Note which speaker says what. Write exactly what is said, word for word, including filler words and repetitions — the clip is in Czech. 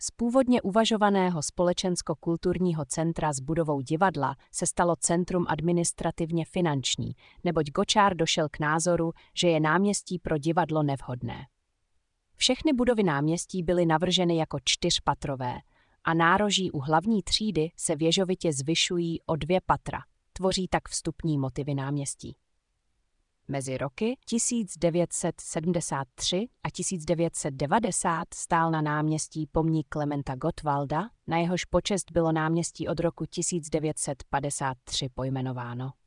Speaker 1: Z původně uvažovaného společensko-kulturního centra s budovou divadla se stalo centrum administrativně finanční, neboť Gočár došel k názoru, že je náměstí pro divadlo nevhodné. Všechny budovy náměstí byly navrženy jako čtyřpatrové a nároží u hlavní třídy se věžovitě zvyšují o dvě patra. Tvoří tak vstupní motivy náměstí. Mezi roky tisíc devět set sedmdesát tři a tisíc devět set devadesát stál na náměstí pomník Klementa Gottwalda, na jehož počest bylo náměstí od roku tisíc devět set padesát tři pojmenováno.